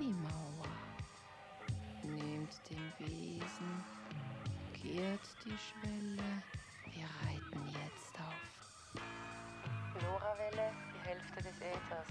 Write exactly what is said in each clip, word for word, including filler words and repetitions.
die Mauer, nehmt den Besen, kehrt die Schwelle, wir reiten jetzt auf LoRaWelle, die Hälfte des Äthers.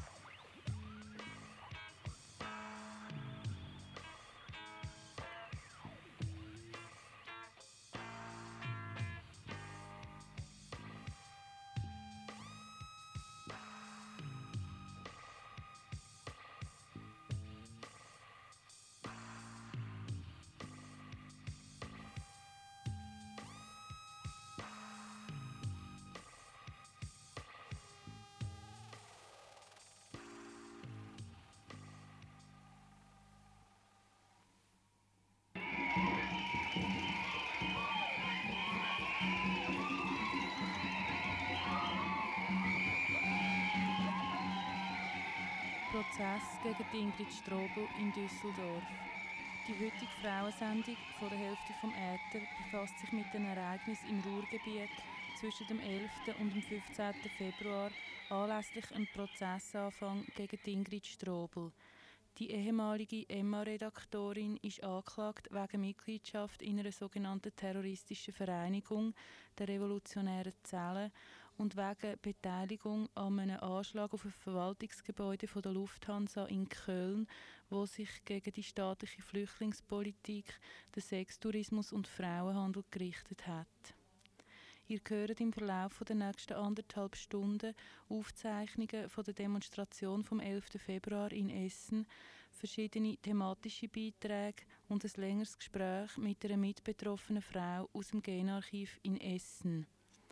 Prozess gegen Ingrid Strobel in Düsseldorf. Die heutige Frauensendung von der Hälfte vom Äther befasst sich mit den Ereignissen im Ruhrgebiet zwischen dem elften und dem fünfzehnten Februar anlässlich einem Prozessanfang gegen Ingrid Strobel. Die ehemalige M A-Redaktorin ist angeklagt wegen Mitgliedschaft in einer sogenannten terroristischen Vereinigung, der Revolutionären Zelle, und wegen Beteiligung an einem Anschlag auf ein Verwaltungsgebäude von der Lufthansa in Köln, wo sich gegen die staatliche Flüchtlingspolitik, den Sextourismus und Frauenhandel gerichtet hat. Ihr hört im Verlauf der nächsten anderthalb Stunden Aufzeichnungen von der Demonstration vom elften Februar in Essen, verschiedene thematische Beiträge und ein längeres Gespräch mit einer mitbetroffenen Frau aus dem Genarchiv in Essen.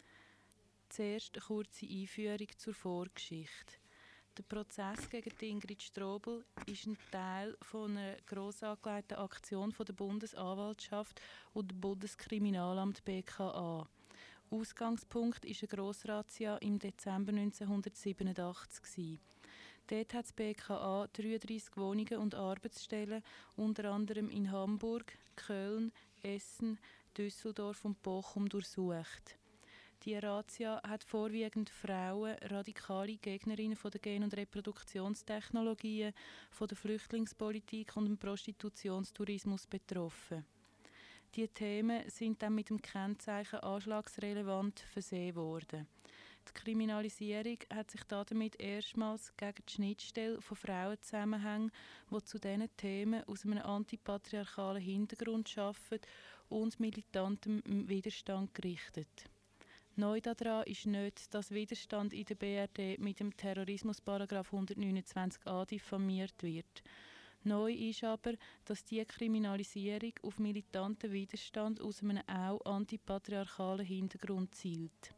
Zuerst eine kurze Einführung zur Vorgeschichte. Der Prozess gegen Ingrid Strobel ist ein Teil von einer gross angelegten Aktion von der Bundesanwaltschaft und dem Bundeskriminalamt B K A. Ausgangspunkt war eine Grossrazzia im Dezember neunzehnhundertsiebenundachtzig. Dort hat das B K A dreiunddreissig Wohnungen und Arbeitsstellen, unter anderem in Hamburg, Köln, Essen, Düsseldorf und Bochum, durchsucht. Die Razzia hat vorwiegend Frauen, radikale Gegnerinnen von der Gen- und Reproduktionstechnologien, von der Flüchtlingspolitik und dem Prostitutionstourismus betroffen. Die Themen sind dann mit dem Kennzeichen anschlagsrelevant versehen worden. Die Kriminalisierung hat sich damit erstmals gegen die Schnittstelle von Frauenzusammenhängen, die zu diesen Themen aus einem antipatriarchalen Hintergrund arbeiten, und militantem Widerstand gerichtet. Neu daran ist nicht, dass Widerstand in der B R D mit dem Terrorismusparagraf hundertneunundzwanzig a diffamiert wird. Neu ist aber, dass diese Kriminalisierung auf militanten Widerstand aus einem auch antipatriarchalen Hintergrund zielt.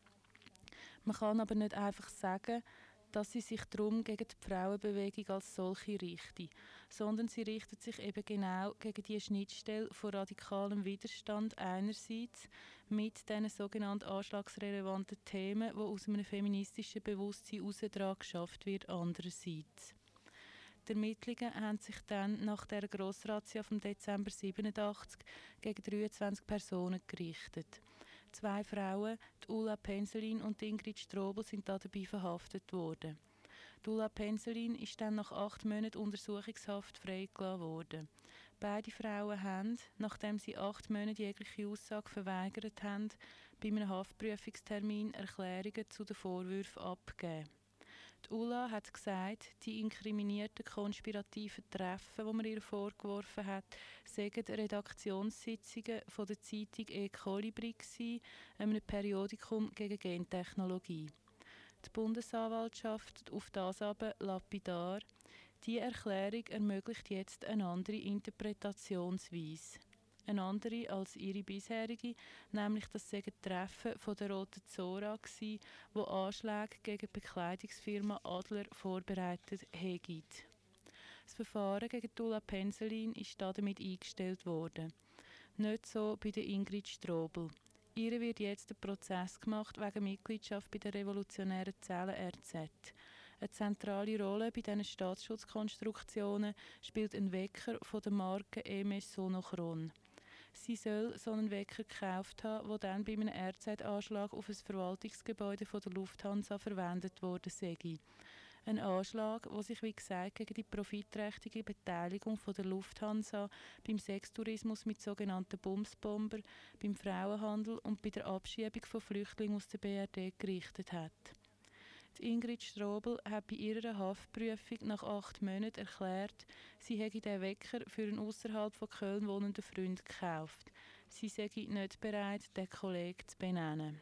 Man kann aber nicht einfach sagen, dass sie sich darum gegen die Frauenbewegung als solche richtet, sondern sie richtet sich eben genau gegen die Schnittstelle von radikalem Widerstand einerseits mit diesen sogenannten anschlagsrelevanten Themen, die aus einem feministischen Bewusstsein heraus daran geschafft wird, andererseits. Die Ermittlungen haben sich dann nach der Grossrazzia vom Dezember neunzehnhundertsiebenundachtzig gegen dreiundzwanzig Personen gerichtet. Zwei Frauen, die Ulla Penselin und Ingrid Strobel, sind dabei verhaftet worden. Die Ulla Penselin ist dann nach acht Monaten Untersuchungshaft freigelassen worden. Beide Frauen haben, nachdem sie acht Monate jegliche Aussage verweigert haben, bei einem Haftprüfungstermin Erklärungen zu den Vorwürfen abgegeben. Die Ulla hat gesagt, die inkriminierten konspirativen Treffen, die man ihr vorgeworfen hat, seien Redaktionssitzungen von der Zeitung E-Kolibri gewesen, einem Periodikum gegen Gentechnologie. Die Bundesanwaltschaft auf das aber lapidar: Die Erklärung ermöglicht jetzt eine andere Interpretationsweise. Eine andere als ihre bisherige, nämlich dass es Treffen von der Roten Zora gsi, wo Anschläge gegen die Bekleidungsfirma Adler vorbereitet hätten. Das Verfahren gegen Ulla Penselin ist damit eingestellt worden. Nicht so bei der Ingrid Strobel. Ihr wird jetzt ein Prozess gemacht wegen Mitgliedschaft bei der Revolutionären Zelle R Z. Eine zentrale Rolle bei diesen Staatsschutzkonstruktionen spielt ein Wecker von der Marke E M S Sonochron. Sie soll so einen Wecker gekauft haben, der dann bei einem R Z-Anschlag auf ein Verwaltungsgebäude von der Lufthansa verwendet worden sei. Ein Anschlag, der sich wie gesagt gegen die profitträchtige Beteiligung von der Lufthansa beim Sextourismus mit sogenannten Bumsbomber, beim Frauenhandel und bei der Abschiebung von Flüchtlingen aus der B R D gerichtet hat. Die Ingrid Strobel hat bei ihrer Haftprüfung nach acht Monaten erklärt, sie hätte den Wecker für einen außerhalb von Köln wohnenden Freund gekauft. Sie sei nicht bereit, den Kollegen zu benennen.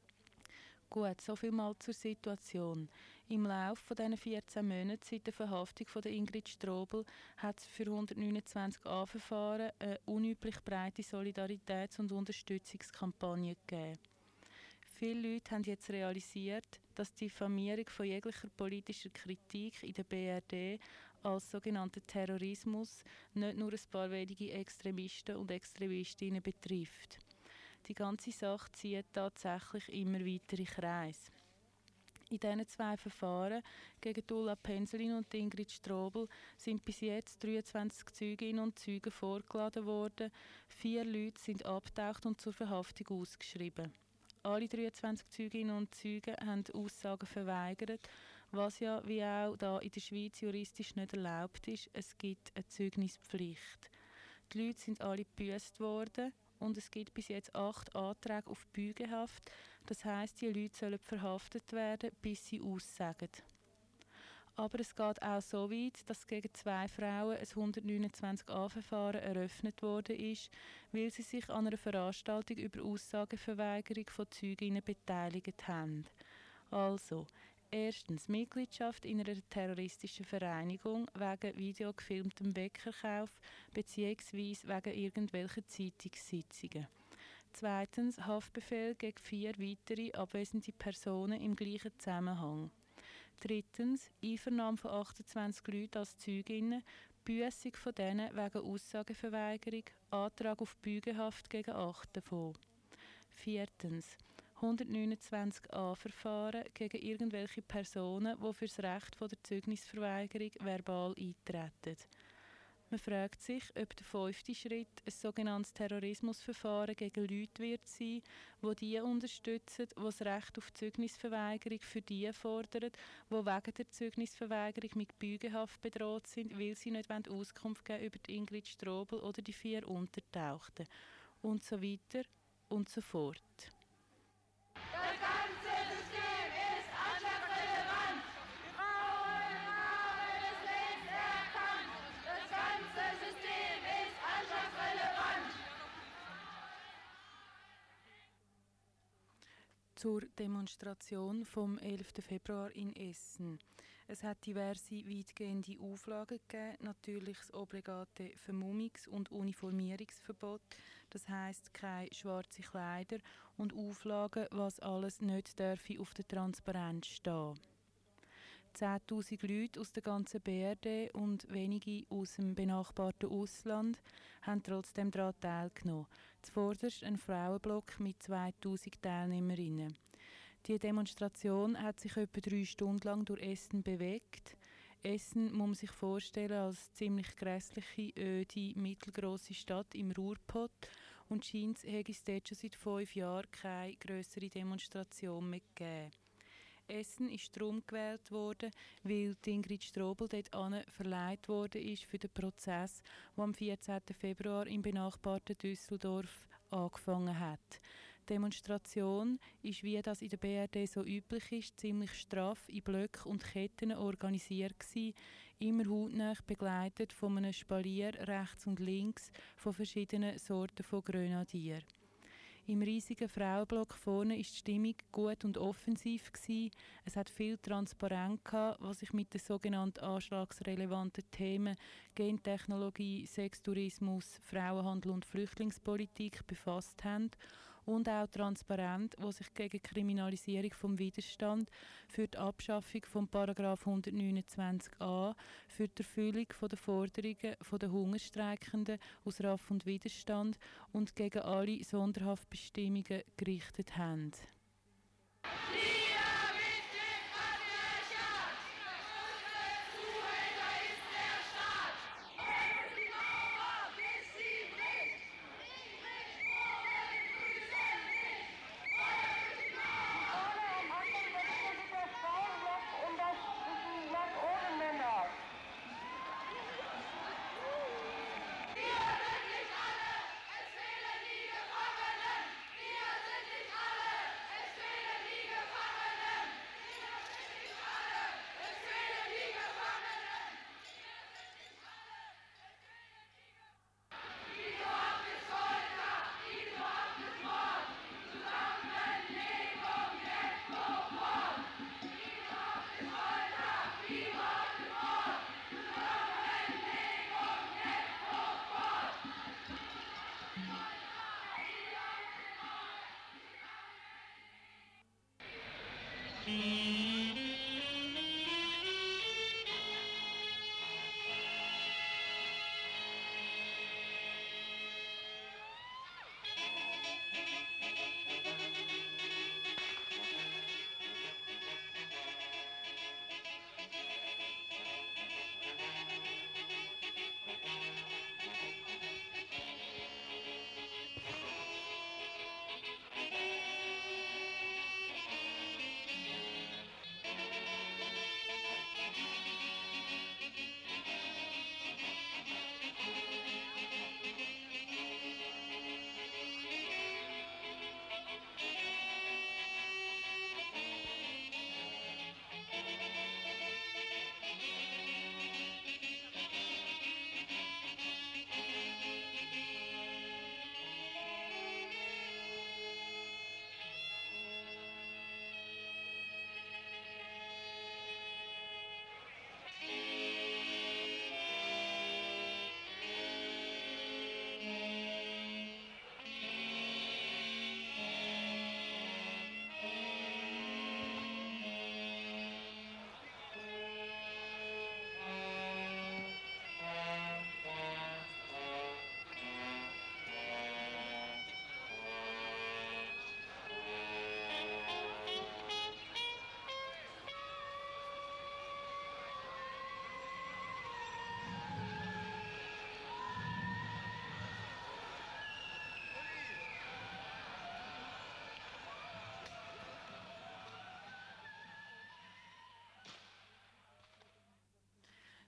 Gut, so viel mal zur Situation. Im Laufe dieser vierzehn Monate seit der Verhaftung von der Ingrid Strobel hat es für hundertneunundzwanzig A-Verfahren eine unüblich breite Solidaritäts- und Unterstützungskampagne gegeben. Viele Leute haben jetzt realisiert, dass die Diffamierung von jeglicher politischer Kritik in der B R D als sogenannter Terrorismus nicht nur ein paar wenige Extremisten und Extremistinnen betrifft. Die ganze Sache zieht tatsächlich immer weitere Kreise. In diesen zwei Verfahren gegen Ulla Penselin und Ingrid Strobel sind bis jetzt dreiundzwanzig Zeuginnen und Zeugen vorgeladen worden. Vier Leute sind abgetaucht und zur Verhaftung ausgeschrieben. Alle dreiundzwanzig Zeuginnen und Zeugen haben Aussagen verweigert, was ja, wie auch da in der Schweiz juristisch nicht erlaubt ist. Es gibt eine Zeugnispflicht. Die Leute sind alle gebüßt worden und es gibt bis jetzt acht Anträge auf Bügehaft. Das heisst, die Leute sollen verhaftet werden, bis sie aussagen. Aber es geht auch so weit, dass gegen zwei Frauen ein hundertneunundzwanzig A-Verfahren eröffnet worden ist, weil sie sich an einer Veranstaltung über Aussageverweigerung von Zeuginnen beteiligt haben. Also, erstens Mitgliedschaft in einer terroristischen Vereinigung wegen videogefilmtem Weckerkauf bzw. wegen irgendwelcher Zeitungssitzungen. Zweitens Haftbefehl gegen vier weitere abwesende Personen im gleichen Zusammenhang. Drittens Einvernahme von achtundzwanzig Leuten als Zeuginnen, Büssung von denen wegen Aussageverweigerung, Antrag auf Bügehaft gegen acht davon. Viertens hundertneunundzwanzig A-Verfahren gegen irgendwelche Personen, die für das Recht von der Zeugnisverweigerung verbal eintreten. Man fragt sich, ob der fünfte Schritt ein sogenanntes Terrorismusverfahren gegen Leute wird sein, die die unterstützen, die das Recht auf Zeugnisverweigerung für die fordern, die wegen der Zeugnisverweigerung mit Bügehaft bedroht sind, weil sie nicht Auskunft geben über die Ingrid Strobel oder die vier Untertauchten. Und so weiter und so fort. Das ganze System ist anschlagsrelevant. Frauen haben es längst erkannt. Das ganze System ist anschlagsrelevant. Zur Demonstration vom elften Februar in Essen. Es hat diverse weitgehende Auflagen gegeben, natürlich das obligate Vermummungs- und Uniformierungsverbot, das heisst keine schwarzen Kleider und Auflagen, was alles nicht dürfe auf der Transparenz stehen. zehntausend Leute aus der ganzen B R D und wenige aus dem benachbarten Ausland haben trotzdem daran teilgenommen. Zuvorderst ein Frauenblock mit zweitausend Teilnehmerinnen. Die Demonstration hat sich etwa drei Stunden lang durch Essen bewegt. Essen muss man sich vorstellen als ziemlich grässliche, öde, mittelgrosse Stadt im Ruhrpott und scheint hätte es dort schon seit fünf Jahren keine grössere Demonstration mehr gegeben. Essen ist darum gewählt worden, weil Ingrid Strobel dort verleiht worden ist für den Prozess, der am vierzehnten Februar im benachbarten Düsseldorf angefangen hat. Die Demonstration ist, wie das in der B R D so üblich ist, ziemlich straff in Blöcken und Ketten organisiert gewesen, immer hautnah begleitet von einem Spalier rechts und links von verschiedenen Sorten von Grenadier. Im riesigen Frauenblock vorne ist die Stimmung gut und offensiv gewesen. Es hat viel Transparenz gehabt, was sich mit den sogenannten anschlagsrelevanten Themen Gentechnologie, Sextourismus, Frauenhandel und Flüchtlingspolitik befasst haben. Und auch transparent, wo sich gegen die Kriminalisierung vom Widerstand, für die Abschaffung von Paragraph hundertneunundzwanzig a, für die Erfüllung der Forderungen der Hungerstreikenden aus Raff und Widerstand und gegen alle Sonderhaftbestimmungen gerichtet haben.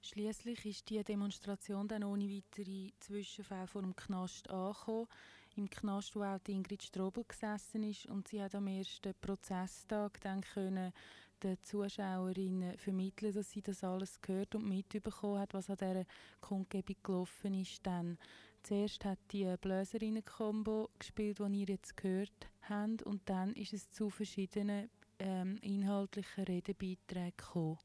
Schliesslich ist die Demonstration dann ohne weitere Zwischenfälle vor dem Knast angekommen. Im Knast, wo auch die Ingrid Strobel gesessen ist, und sie hat am ersten Prozesstag dann können den Zuschauerinnen vermitteln, dass sie das alles gehört und mitbekommen hat, was an dieser Kundgebung gelaufen ist. Dann zuerst hat die Bläserinnen-Kombo gespielt, die ihr jetzt gehört habt, und dann ist es zu verschiedenen ähm, inhaltlichen Redebeiträgen gekommen.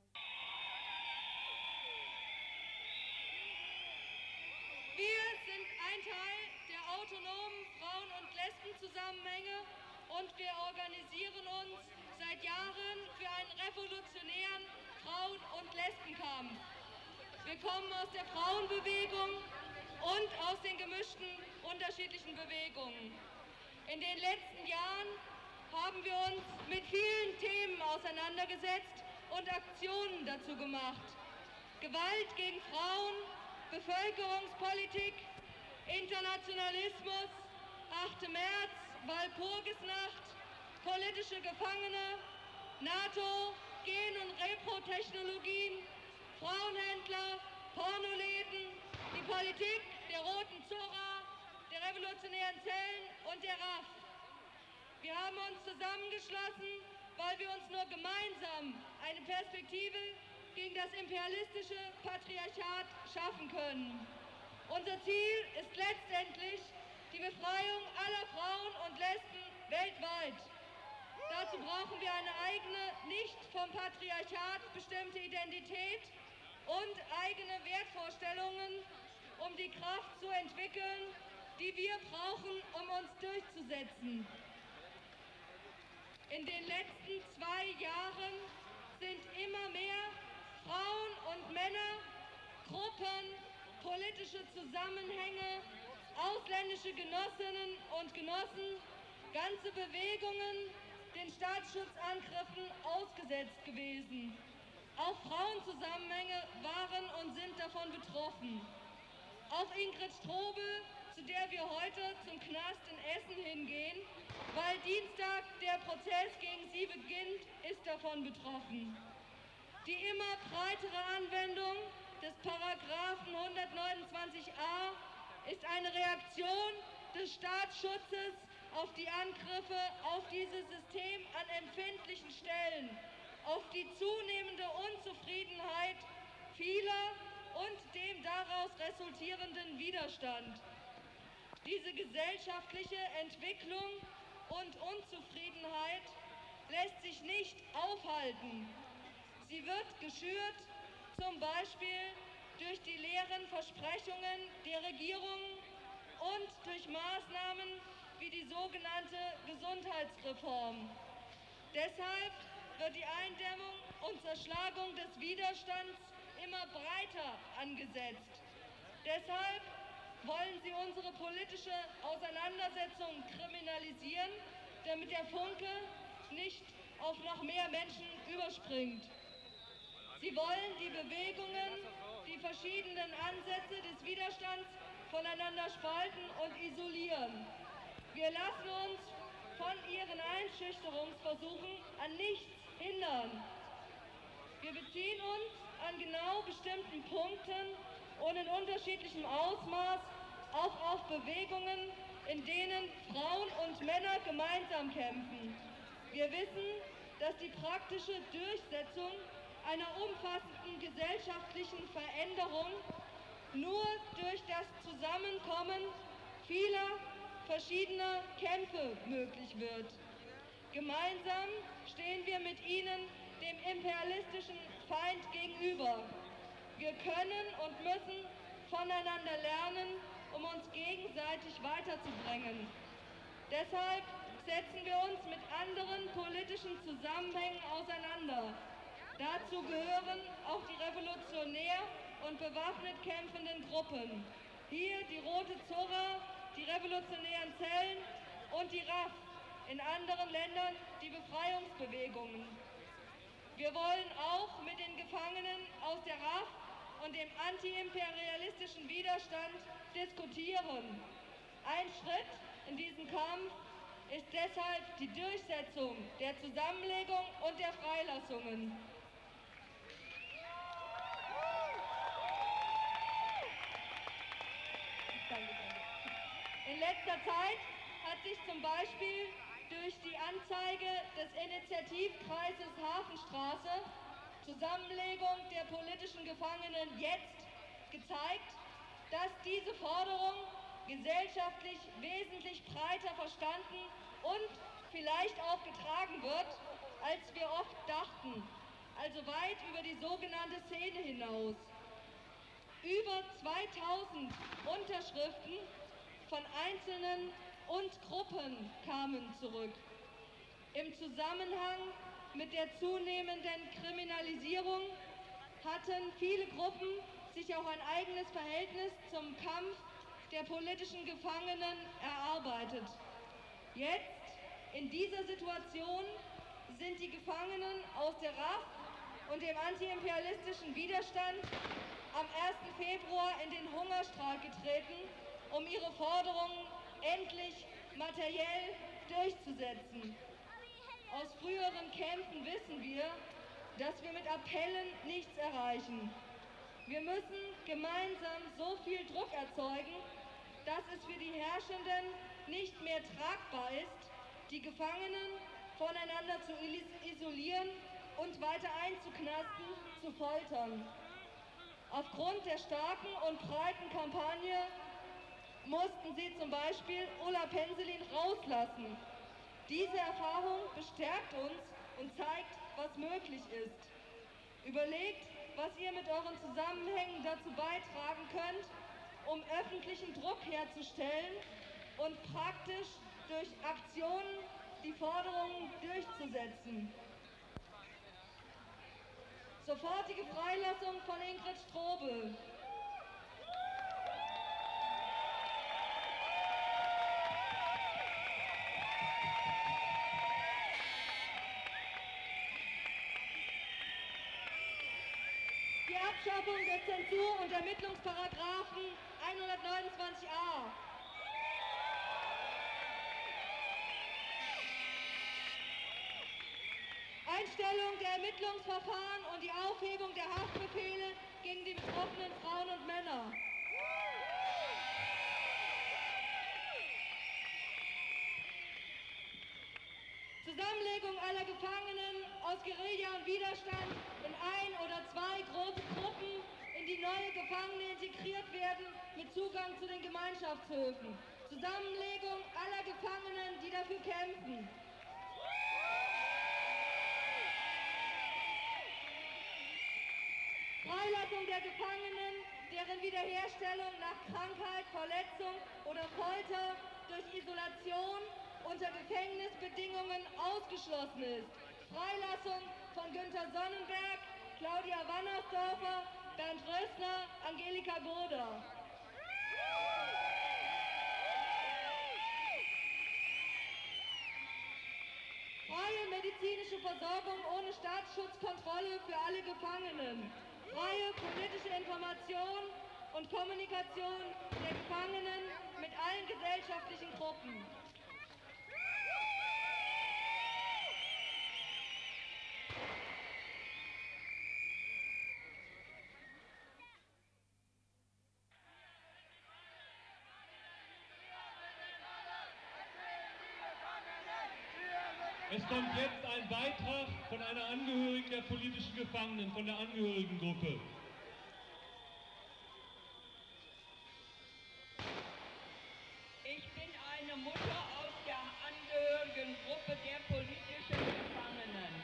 Wir sind ein Teil der autonomen Frauen- und Lesbenzusammenhänge und wir organisieren uns seit Jahren für einen revolutionären Frauen- und Lesbenkampf. Wir kommen aus der Frauenbewegung und aus den gemischten unterschiedlichen Bewegungen. In den letzten Jahren haben wir uns mit vielen Themen auseinandergesetzt und Aktionen dazu gemacht. Gewalt gegen Frauen, Bevölkerungspolitik, Internationalismus, achter März, Walpurgisnacht, politische Gefangene, NATO, Gen- und Reprotechnologien, Frauenhändler, Pornoläden, die Politik der Roten Zora, der revolutionären Zellen und der R A F. Wir haben uns zusammengeschlossen, weil wir uns nur gemeinsam eine Perspektive gegen das imperialistische Patriarchat schaffen können. Unser Ziel ist letztendlich die Befreiung aller Frauen und Lesben weltweit. Dazu brauchen wir eine eigene, nicht vom Patriarchat bestimmte Identität und eigene Wertvorstellungen, um die Kraft zu entwickeln, die wir brauchen, um uns durchzusetzen. In den letzten zwei Jahren sind immer mehr Frauen und Männer, Gruppen, politische Zusammenhänge, ausländische Genossinnen und Genossen, ganze Bewegungen den Staatsschutzangriffen ausgesetzt gewesen. Auch Frauenzusammenhänge waren und sind davon betroffen. Auch Ingrid Strobel, zu der wir heute zum Knast in Essen hingehen, weil Dienstag der Prozess gegen sie beginnt, ist davon betroffen. Die immer breitere Anwendung des Paragraphen hundertneunundzwanzig a ist eine Reaktion des Staatsschutzes auf die Angriffe auf dieses System an empfindlichen Stellen, auf die zunehmende Unzufriedenheit vieler und dem daraus resultierenden Widerstand. Diese gesellschaftliche Entwicklung und Unzufriedenheit lässt sich nicht aufhalten. Sie wird geschürt, zum Beispiel durch die leeren Versprechungen der Regierung und durch Maßnahmen wie die sogenannte Gesundheitsreform. Deshalb wird die Eindämmung und Zerschlagung des Widerstands immer breiter angesetzt. Deshalb wollen sie unsere politische Auseinandersetzung kriminalisieren, damit der Funke nicht auf noch mehr Menschen überspringt. Sie wollen die Bewegungen, die verschiedenen Ansätze des Widerstands voneinander spalten und isolieren. Wir lassen uns von ihren Einschüchterungsversuchen an nichts hindern. Wir beziehen uns an genau bestimmten Punkten und in unterschiedlichem Ausmaß auch auf Bewegungen, in denen Frauen und Männer gemeinsam kämpfen. Wir wissen, dass die praktische Durchsetzung einer umfassenden gesellschaftlichen Veränderung nur durch das Zusammenkommen vieler verschiedener Kämpfe möglich wird. Gemeinsam stehen wir mit ihnen dem imperialistischen Feind gegenüber. Wir können und müssen voneinander lernen, um uns gegenseitig weiterzubringen. Deshalb setzen wir uns mit anderen politischen Zusammenhängen auseinander. Dazu gehören auch die revolutionär und bewaffnet kämpfenden Gruppen. Hier die Rote Zora, die revolutionären Zellen und die R A F. In anderen Ländern die Befreiungsbewegungen. Wir wollen auch mit den Gefangenen aus der R A F und dem antiimperialistischen Widerstand diskutieren. Ein Schritt in diesem Kampf ist deshalb die Durchsetzung der Zusammenlegung und der Freilassungen. letzter Zeit hat sich zum Beispiel durch die Anzeige des Initiativkreises Hafenstraße, Zusammenlegung der politischen Gefangenen jetzt, gezeigt, dass diese Forderung gesellschaftlich wesentlich breiter verstanden und vielleicht auch getragen wird, als wir oft dachten, also weit über die sogenannte Szene hinaus. Über zweitausend Unterschriften von Einzelnen und Gruppen kamen zurück. Im Zusammenhang mit der zunehmenden Kriminalisierung hatten viele Gruppen sich auch ein eigenes Verhältnis zum Kampf der politischen Gefangenen erarbeitet. Jetzt, in dieser Situation, sind die Gefangenen aus der R A F und dem antiimperialistischen Widerstand am ersten Februar in den Hungerstreik getreten, um ihre Forderungen endlich materiell durchzusetzen. Aus früheren Kämpfen wissen wir, dass wir mit Appellen nichts erreichen. Wir müssen gemeinsam so viel Druck erzeugen, dass es für die Herrschenden nicht mehr tragbar ist, die Gefangenen voneinander zu isolieren und weiter einzuknasten, zu foltern. Aufgrund der starken und breiten Kampagne mussten sie zum Beispiel Ulla Penselin rauslassen. Diese Erfahrung bestärkt uns und zeigt, was möglich ist. Überlegt, was ihr mit euren Zusammenhängen dazu beitragen könnt, um öffentlichen Druck herzustellen und praktisch durch Aktionen die Forderungen durchzusetzen. Sofortige Freilassung von Ingrid Strobel. Die Abschaffung der Zensur- und Ermittlungsparagraphen hundertneunundzwanzig a. Einstellung der Ermittlungsverfahren und die Aufhebung der Haftbefehle gegen die betroffenen Frauen und Männer. Zusammenlegung aller Gefangenen aus Guerilla und Widerstand in ein oder zwei große Gruppen, in die neue Gefangene integriert werden mit Zugang zu den Gemeinschaftshöfen. Zusammenlegung aller Gefangenen, die dafür kämpfen. Freilassung der Gefangenen, deren Wiederherstellung nach Krankheit, Verletzung oder Folter durch Isolation unter Gefängnisbedingungen ausgeschlossen ist. Freilassung von Günter Sonnenberg, Claudia Wannersdorfer, Bernd Rössner, Angelika Goder. Freie medizinische Versorgung ohne Staatsschutzkontrolle für alle Gefangenen. Freie politische Information und Kommunikation der Gefangenen mit allen gesellschaftlichen Gruppen. Es kommt jetzt ein Beitrag von einer Angehörigen der politischen Gefangenen, von der Angehörigengruppe. Ich bin eine Mutter aus der Angehörigengruppe der politischen Gefangenen.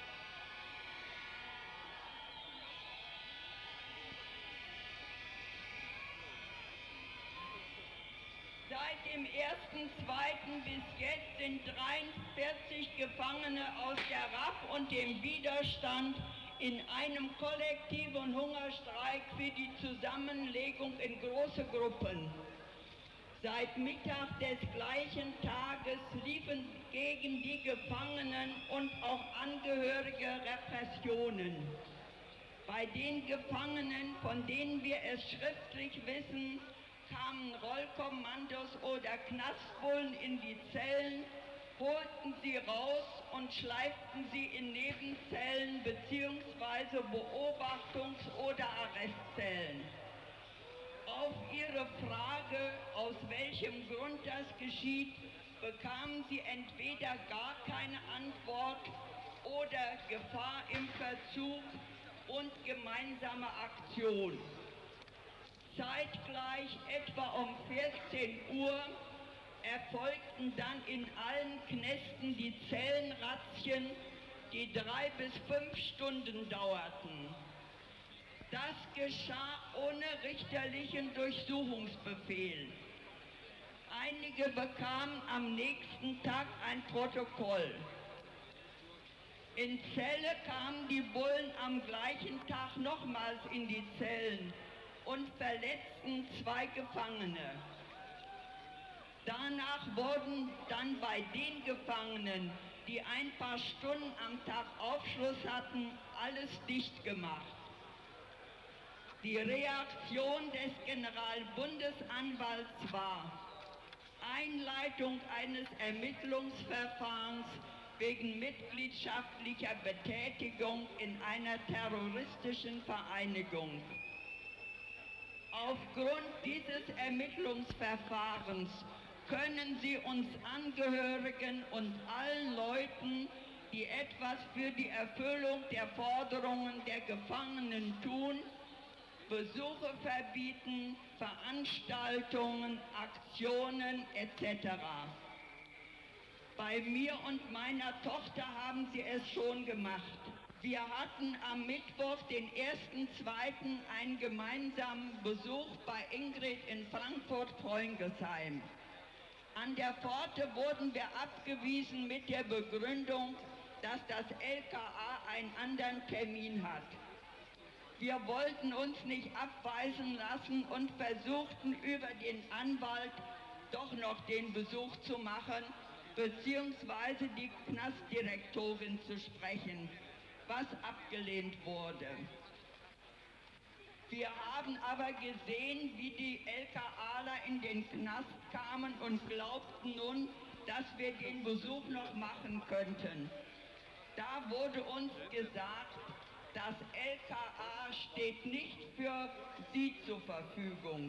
Seit dem ersten zweiten bis jetzt sind dreiundvierzig Gefangene aus der R A F und dem Widerstand in einem kollektiven Hungerstreik für die Zusammenlegung in große Gruppen. Seit Mittag des gleichen Tages liefen gegen die Gefangenen und auch Angehörige Repressionen. Bei den Gefangenen, von denen wir es schriftlich wissen, kamen Rollkommandos oder Knastbullen in die Zellen, holten sie raus und schleiften sie in Nebenzellen bzw. Beobachtungs- oder Arrestzellen. Auf Ihre Frage, aus welchem Grund das geschieht, bekamen Sie entweder gar keine Antwort oder Gefahr im Verzug und gemeinsame Aktion. Zeitgleich, etwa um vierzehn Uhr, erfolgten dann in allen Knästen die Zellenrazzien, die drei bis fünf Stunden dauerten. Das geschah ohne richterlichen Durchsuchungsbefehl. Einige bekamen am nächsten Tag ein Protokoll. In Celle kamen die Bullen am gleichen Tag nochmals in die Zellen und verletzten zwei Gefangene. Danach wurden dann bei den Gefangenen, die ein paar Stunden am Tag Aufschluss hatten, alles dicht gemacht. Die Reaktion des Generalbundesanwalts war Einleitung eines Ermittlungsverfahrens wegen mitgliedschaftlicher Betätigung in einer terroristischen Vereinigung. Aufgrund dieses Ermittlungsverfahrens können Sie uns Angehörigen und allen Leuten, die etwas für die Erfüllung der Forderungen der Gefangenen tun, Besuche verbieten, Veranstaltungen, Aktionen et cetera. Bei mir und meiner Tochter haben sie es schon gemacht. Wir hatten am Mittwoch, den ersten zweiten einen gemeinsamen Besuch bei Ingrid in Frankfurt-Freungesheim. An der Pforte wurden wir abgewiesen mit der Begründung, dass das L K A einen anderen Termin hat. Wir wollten uns nicht abweisen lassen und versuchten über den Anwalt doch noch den Besuch zu machen, beziehungsweise die Knastdirektorin zu sprechen, was abgelehnt wurde. Wir haben aber gesehen, wie die LKAler in den Knast kamen und glaubten nun, dass wir den Besuch noch machen könnten. Da wurde uns gesagt, das L K A steht nicht für Sie zur Verfügung.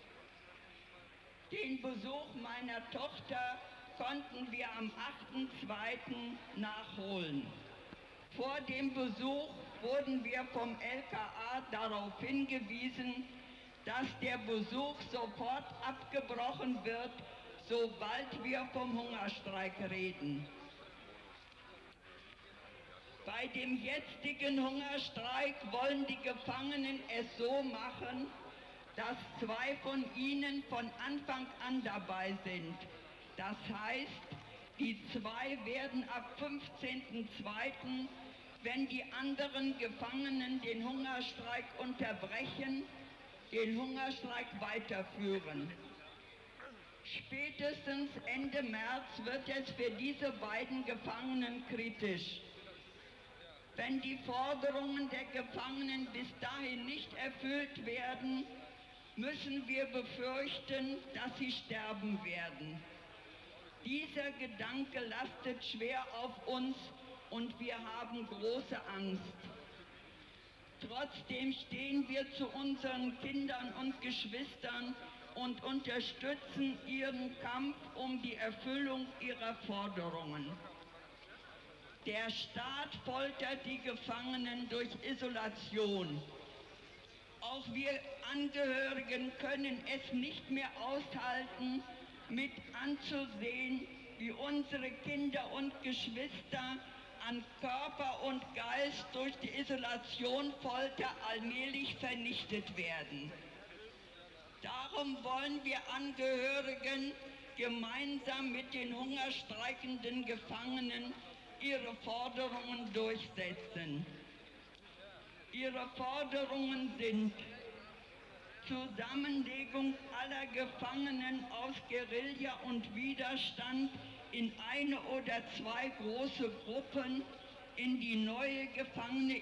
Den Besuch meiner Tochter konnten wir am achten zweiten nachholen. Vor dem Besuch wurden wir vom L K A darauf hingewiesen, dass der Besuch sofort abgebrochen wird, sobald wir vom Hungerstreik reden. Bei dem jetzigen Hungerstreik wollen die Gefangenen es so machen, dass zwei von ihnen von Anfang an dabei sind. Das heißt, die zwei werden ab fünfzehnten zweiten, wenn die anderen Gefangenen den Hungerstreik unterbrechen, den Hungerstreik weiterführen. Spätestens Ende März wird es für diese beiden Gefangenen kritisch. Wenn die Forderungen der Gefangenen bis dahin nicht erfüllt werden, müssen wir befürchten, dass sie sterben werden. Dieser Gedanke lastet schwer auf uns und wir haben große Angst. Trotzdem stehen wir zu unseren Kindern und Geschwistern und unterstützen ihren Kampf um die Erfüllung ihrer Forderungen. Der Staat foltert die Gefangenen durch Isolation. Auch wir Angehörigen können es nicht mehr aushalten, mit anzusehen, wie unsere Kinder und Geschwister an Körper und Geist durch die Isolation, Folter allmählich vernichtet werden. Darum wollen wir Angehörigen gemeinsam mit den hungerstreikenden Gefangenen ihre Forderungen durchsetzen. Ihre Forderungen sind Zusammenlegung aller Gefangenen aus Guerilla und Widerstand in eine oder zwei große Gruppen in die neue Gefangene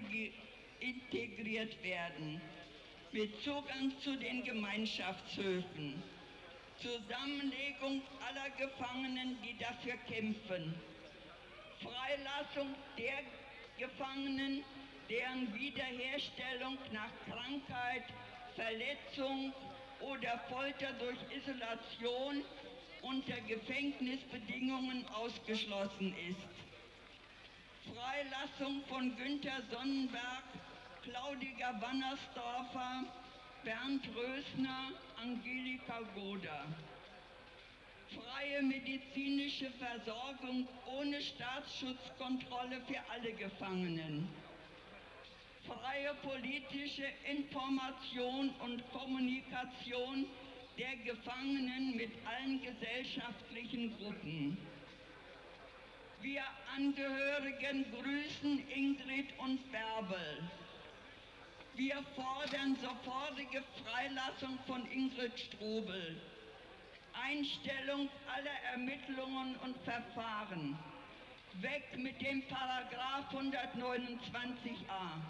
integriert werden, mit Zugang zu den Gemeinschaftshöfen. Zusammenlegung aller Gefangenen, die dafür kämpfen. Freilassung der Gefangenen, deren Wiederherstellung nach Krankheit, Verletzung oder Folter durch Isolation unter Gefängnisbedingungen ausgeschlossen ist. Freilassung von Günter Sonnenberg, Claudia Wannersdorfer, Bernd Rösner, Angelika Goder. Freie medizinische Versorgung ohne Staatsschutzkontrolle für alle Gefangenen. Freie politische Information und Kommunikation der Gefangenen mit allen gesellschaftlichen Gruppen. Wir Angehörigen grüßen Ingrid und Bärbel. Wir fordern sofortige Freilassung von Ingrid Strobel, Einstellung aller Ermittlungen und Verfahren, weg mit dem Paragraph hundertneunundzwanzig a.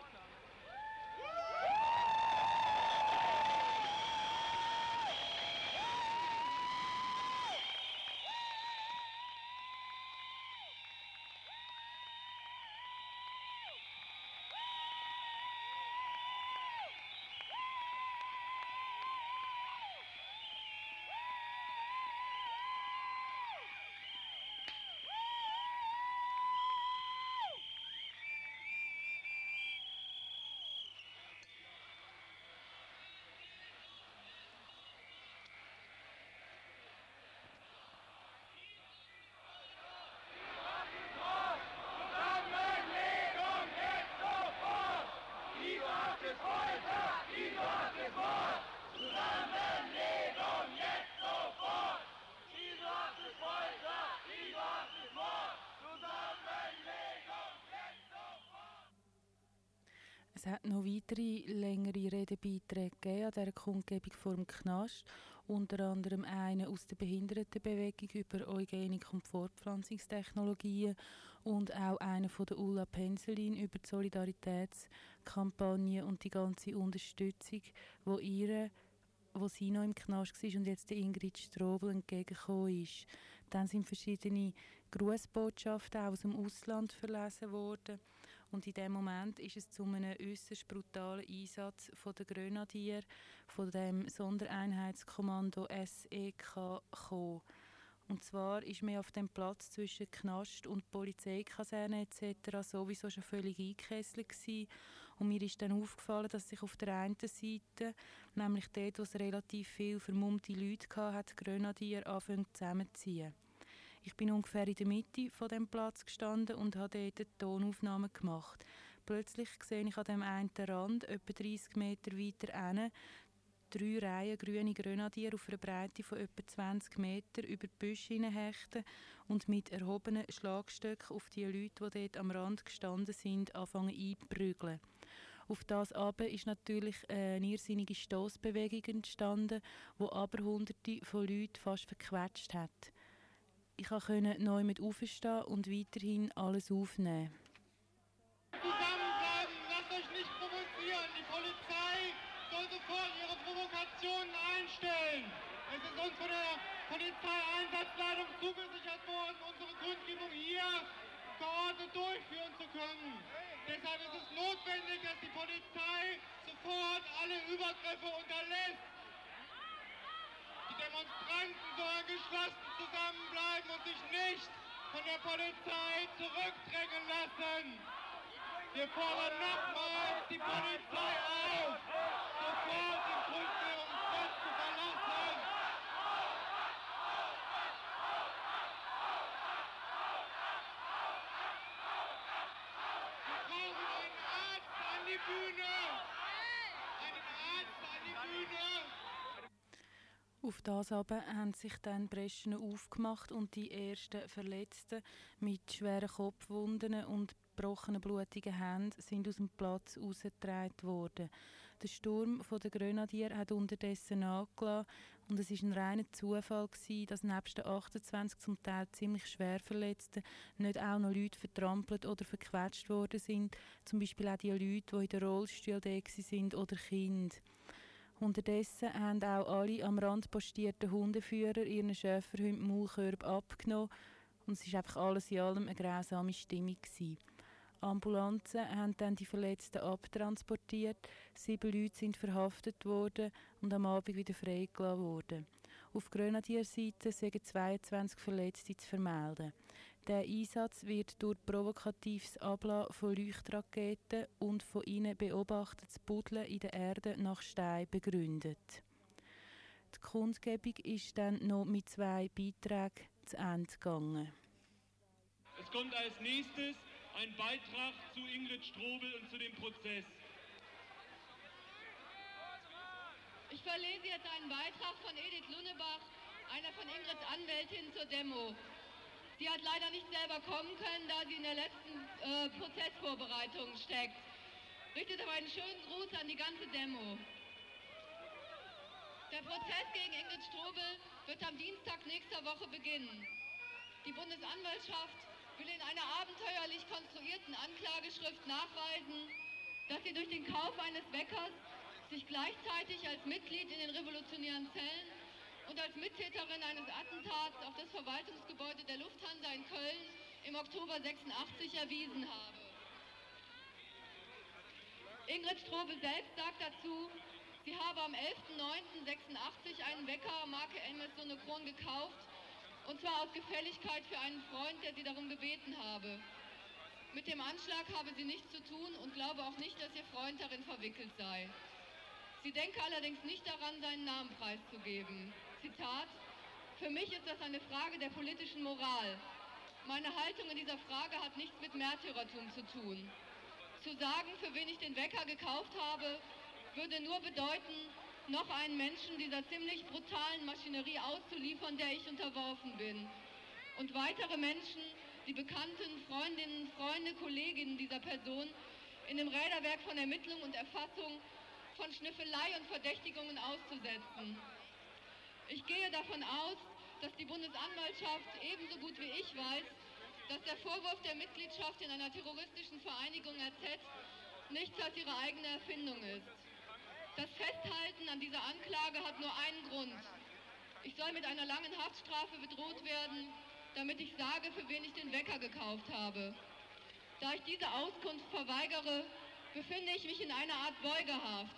Es hat noch weitere längere Redebeiträge gegeben an dieser Kundgebung vor dem Knast, unter anderem einen aus der Behindertenbewegung über Eugenik und Fortpflanzungstechnologien und auch einen von der Ulla Penselin über die Solidaritätskampagne und die ganze Unterstützung, wo ihre, wo sie noch im Knast war und jetzt der Ingrid Strobel entgegengekommen ist. Dann sind verschiedene Grußbotschaften aus dem Ausland verlesen worden. Und in dem Moment ist es zu einem äußerst brutalen Einsatz von der Grenadier, von dem Sondereinheitskommando S E K gekommen. Und zwar ist mir auf dem Platz zwischen Knast und Polizeikaserne et cetera sowieso schon völlig eingekesselt gewesen. Und mir ist dann aufgefallen, dass sich auf der einen Seite, nämlich dort, wo es relativ viele vermummte Leute hatte, die Grenadier anfangen zusammenzuziehen. Ich bin ungefähr in der Mitte von dem Platz gestanden und habe dort Tonaufnahmen gemacht. Plötzlich sehe ich an dem einen Rand, etwa dreißig Meter weiter hinten, drei Reihen grüne Grenadier auf einer Breite von etwa zwanzig Meter über die Büsche hineinhechten und mit erhobenen Schlagstöcken auf die Leute, die dort am Rand gestanden sind, anfangen einzuprügeln. Auf das aber ist natürlich eine irrsinnige Stossbewegung entstanden, die aber Hunderte von Leuten fast verquetscht hat. Ich konnte neu mit aufstehen und weiterhin alles aufnehmen. Zusammenbleiben, lasst euch nicht provozieren. Die Polizei soll sofort ihre Provokationen einstellen. Es ist uns von der Polizeieinsatzleitung zugesichert worden, unsere Kundgebung hier geordnet durchführen zu können. Deshalb ist es notwendig, dass die Polizei sofort alle Übergriffe unterlässt. Die Demonstranten sollen geschlossen zusammenbleiben und sich nicht von der Polizei zurückdrängen lassen. Wir fordern nochmals die Polizei auf, sofort den Kundgebungsplatz zu verlassen. Wir brauchen einen Arzt an die Bühne. Einen Arzt an die Bühne. Auf das aber haben sich dann Breschen aufgemacht und die ersten Verletzten mit schweren Kopfwunden und gebrochenen, blutigen Händen sind aus dem Platz rausgetragen worden. Der Sturm der Grenadier hat unterdessen nachgelassen und es war ein reiner Zufall gewesen, dass nebst den achtundzwanzig zum Teil ziemlich schwer Verletzten nicht auch noch Leute vertrampelt oder verquetscht worden sind, zum Beispiel auch die Leute, die in der Rollstuhl da sind oder Kinder. Unterdessen haben auch alle am Rand postierten Hundeführer ihren Schäferhunden Maulkörbe abgenommen und es war einfach alles in allem eine grausame Stimmung gewesen. Ambulanzen haben dann die Verletzten abtransportiert, sieben Leute sind verhaftet worden und am Abend wieder freigelassen worden. Auf Grenadierseite sind zweiundzwanzig Verletzte zu vermelden. Der Einsatz wird durch provokatives Ablassen von Leuchtraketen und von ihnen beobachtetes Buddeln in der Erde nach Stein begründet. Die Kundgebung ist dann noch mit zwei Beiträgen zu Ende gegangen. Es kommt als nächstes ein Beitrag zu Ingrid Strobel und zu dem Prozess. Ich verlese jetzt einen Beitrag von Edith Lunnebach, einer von Ingrids Anwältin zur Demo. Sie hat leider nicht selber kommen können, da sie in der letzten äh, Prozessvorbereitung steckt. Richtet aber einen schönen Gruß an die ganze Demo. Der Prozess gegen Ingrid Strobel wird am Dienstag nächster Woche beginnen. Die Bundesanwaltschaft will in einer abenteuerlich konstruierten Anklageschrift nachweisen, dass sie durch den Kauf eines Weckers sich gleichzeitig als Mitglied in den revolutionären Zellen und als Mittäterin eines Attentats auf das Verwaltungsgebäude der Lufthansa in Köln im Oktober sechsundachtzig erwiesen habe. Ingrid Strobel selbst sagt dazu, sie habe am elften neunten sechsundachtzig einen Wecker Marke M S Sonokron gekauft, und zwar aus Gefälligkeit für einen Freund, der sie darum gebeten habe. Mit dem Anschlag habe sie nichts zu tun und glaube auch nicht, dass ihr Freund darin verwickelt sei. Sie denke allerdings nicht daran, seinen Namen preiszugeben. Zitat: Für mich ist das eine Frage der politischen Moral. Meine Haltung in dieser Frage hat nichts mit Märtyrertum zu tun. Zu sagen, für wen ich den Wecker gekauft habe, würde nur bedeuten, noch einen Menschen dieser ziemlich brutalen Maschinerie auszuliefern, der ich unterworfen bin. Und weitere Menschen, die Bekannten, Freundinnen, Freunde, Kolleginnen dieser Person, in dem Räderwerk von Ermittlung und Erfassung, von Schnüffelei und Verdächtigungen auszusetzen. Ich gehe davon aus, dass die Bundesanwaltschaft ebenso gut wie ich weiß, dass der Vorwurf der Mitgliedschaft in einer terroristischen Vereinigung R Z nichts als ihre eigene Erfindung ist. Das Festhalten an dieser Anklage hat nur einen Grund. Ich soll mit einer langen Haftstrafe bedroht werden, damit ich sage, für wen ich den Wecker gekauft habe. Da ich diese Auskunft verweigere, befinde ich mich in einer Art Beugehaft.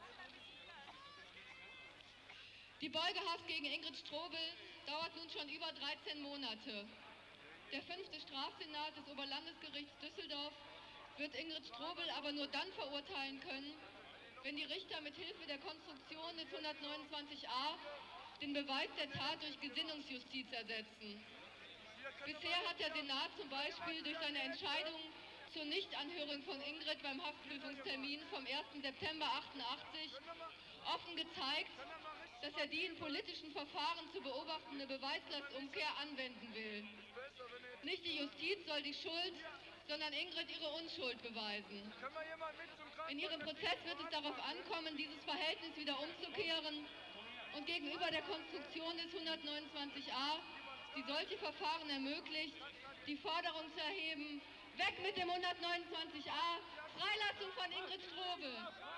Die Beugehaft gegen Ingrid Strobel dauert nun schon über dreizehn Monate. Der fünfte Strafsenat des Oberlandesgerichts Düsseldorf wird Ingrid Strobel aber nur dann verurteilen können, wenn die Richter mit Hilfe der Konstruktion des hundertneunundzwanzig a den Beweis der Tat durch Gesinnungsjustiz ersetzen. Bisher hat der Senat zum Beispiel durch seine Entscheidung zur Nichtanhörung von Ingrid beim Haftprüfungstermin vom ersten September achtundachtzig offen gezeigt, dass er die in politischen Verfahren zu beobachtende Beweislastumkehr anwenden will. Nicht die Justiz soll die Schuld, sondern Ingrid ihre Unschuld beweisen. In ihrem Prozess wird es darauf ankommen, dieses Verhältnis wieder umzukehren und gegenüber der Konstruktion des hundertneunundzwanzig a, die solche Verfahren ermöglicht, die Forderung zu erheben: Weg mit dem hundertneunundzwanzig a, Freilassung von Ingrid Strobel!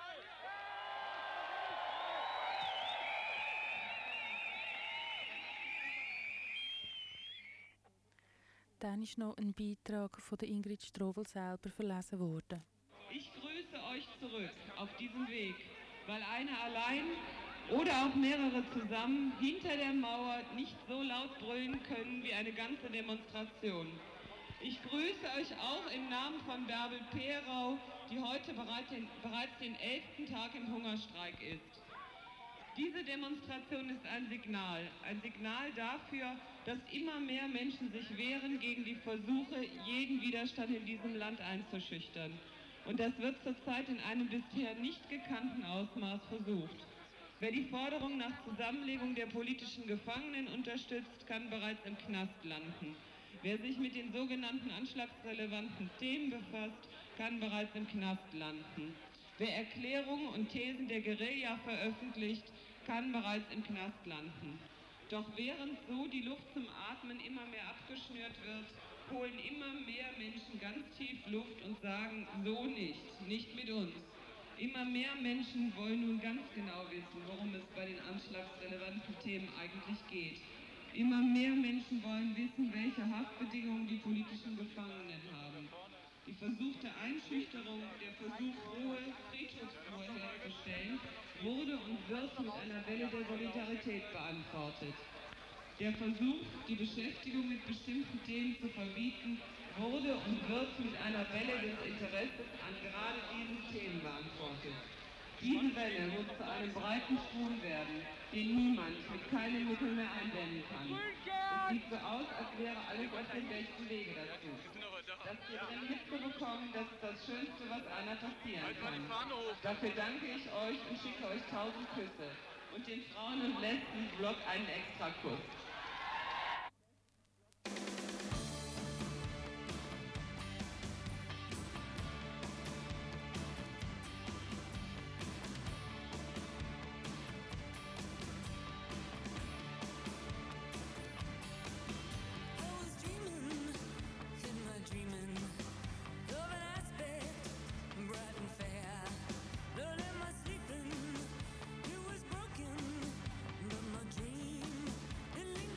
Dann ist noch ein Beitrag von der Ingrid Strobel selber verlesen worden. Ich grüße euch zurück auf diesem Weg, weil einer allein oder auch mehrere zusammen hinter der Mauer nicht so laut brüllen können wie eine ganze Demonstration. Ich grüße euch auch im Namen von Bärbel Peerau, die heute bereits den, bereits den elften Tag im Hungerstreik ist. Diese Demonstration ist ein Signal, ein Signal dafür, dass immer mehr Menschen sich wehren gegen die Versuche, jeden Widerstand in diesem Land einzuschüchtern. Und das wird zurzeit in einem bisher nicht gekannten Ausmaß versucht. Wer die Forderung nach Zusammenlegung der politischen Gefangenen unterstützt, kann bereits im Knast landen. Wer sich mit den sogenannten anschlagsrelevanten Themen befasst, kann bereits im Knast landen. Wer Erklärungen und Thesen der Guerilla veröffentlicht, kann bereits im Knast landen. Doch während so die Luft zum Atmen immer mehr abgeschnürt wird, holen immer mehr Menschen ganz tief Luft und sagen: So nicht, nicht mit uns. Immer mehr Menschen wollen nun ganz genau wissen, worum es bei den anschlagsrelevanten Themen eigentlich geht. Immer mehr Menschen wollen wissen, welche Haftbedingungen die politischen Gefangenen haben. die versuchte Einschüchterung, der Versuch, Ruhe, Friedhofsruhe herzustellen, wurde und wird mit einer Welle der Solidarität beantwortet. Der Versuch, die Beschäftigung mit bestimmten Themen zu verbieten, wurde und wird mit einer Welle des Interesses an gerade diesen Themen beantwortet. Diese Welle muss zu einem breiten Strom werden, den niemand mit keinem Mittel mehr eindämmen kann. Es sieht so aus, als wäre alles auf dem besten Wege dazu. Das hier drin mitzubekommen, das ist das Schönste, was einer passieren kann. Dafür danke ich euch und schicke euch tausend Küsse. Und den Frauen und Lesben Blog einen extra Kuss. It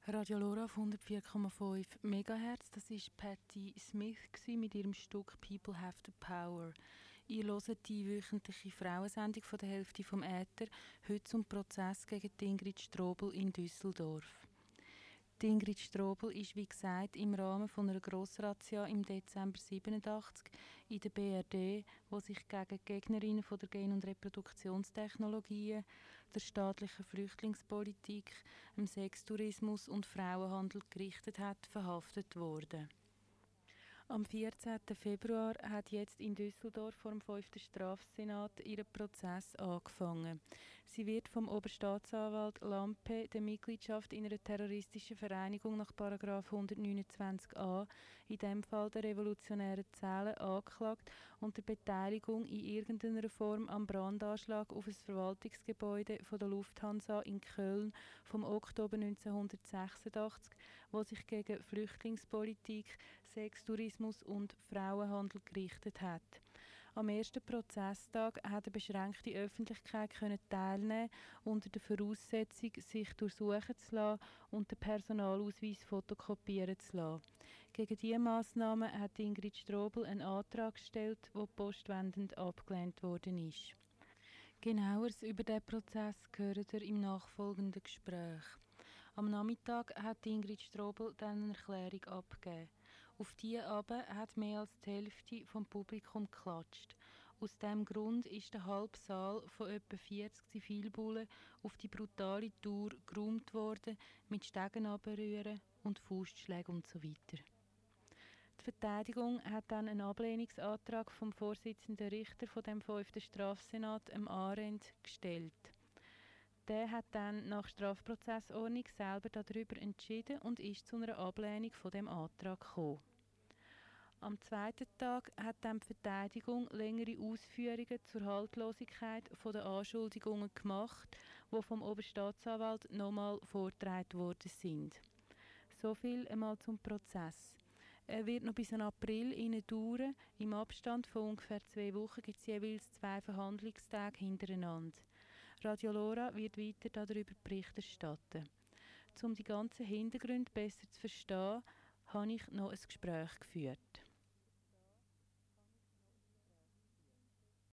Radio Lora auf hundertvier Komma fünf Megahertz. Das war Patti Smith mit ihrem Stück «People Have the Power». Ihr hört die wöchentliche Frauensendung von der Hälfte vom Äther, heute zum Prozess gegen Ingrid Strobel in Düsseldorf. Die Ingrid Strobel ist, wie gesagt, im Rahmen von einer Grossrazzia im Dezember siebenundachtzig in der B R D, wo sich gegen Gegnerinnen von der Gen- und Reproduktionstechnologien, der staatlichen Flüchtlingspolitik, dem Sextourismus und Frauenhandel gerichtet hat, verhaftet worden. Am vierzehnten Februar hat jetzt in Düsseldorf vor dem fünften Strafsenat ihren Prozess angefangen. Sie wird vom Oberstaatsanwalt Lampe der Mitgliedschaft in einer terroristischen Vereinigung nach Paragraph hundertneunundzwanzig a, in dem Fall der revolutionären Zelle, angeklagt und der Beteiligung in irgendeiner Form am Brandanschlag auf ein Verwaltungsgebäude von der Lufthansa in Köln vom Oktober neunzehnhundertsechsundachtzig, wo sich gegen Flüchtlingspolitik, Sextourismus und Frauenhandel gerichtet hat. Am ersten Prozesstag hat eine beschränkte Öffentlichkeit können teilnehmen, unter der Voraussetzung, sich durchsuchen zu lassen und den Personalausweis fotokopieren zu lassen. Gegen diese Massnahmen hat Ingrid Strobel einen Antrag gestellt, der postwendend abgelehnt worden ist. Genaueres über diesen Prozess hört ihr im nachfolgenden Gespräch. Am Nachmittag hat Ingrid Strobel dann eine Erklärung abgegeben. Auf diese aber hat mehr als die Hälfte vom Publikum geklatscht. Aus diesem Grund ist der halbe Saal von etwa vierzig Zivilbullen auf die brutale Tour geräumt worden, mit Stegen abrühren und Faustschlägen und so weiter. Die Verteidigung hat dann einen Ablehnungsantrag vom Vorsitzenden Richter von dem fünften Strafsenat, dem Arendt, gestellt. Der hat dann nach Strafprozessordnung selber darüber entschieden und ist zu einer Ablehnung von dem Antrag gekommen. Am zweiten Tag hat dann die Verteidigung längere Ausführungen zur Haltlosigkeit der Anschuldigungen gemacht, die vom Oberstaatsanwalt nochmal vorgetragen worden sind. So viel einmal zum Prozess. Er wird noch bis in April dauern. Im Abstand von ungefähr zwei Wochen gibt es jeweils zwei Verhandlungstage hintereinander. Radio Lora wird weiter darüber Bericht erstatten. Um die ganzen Hintergründe besser zu verstehen, habe ich noch ein Gespräch geführt.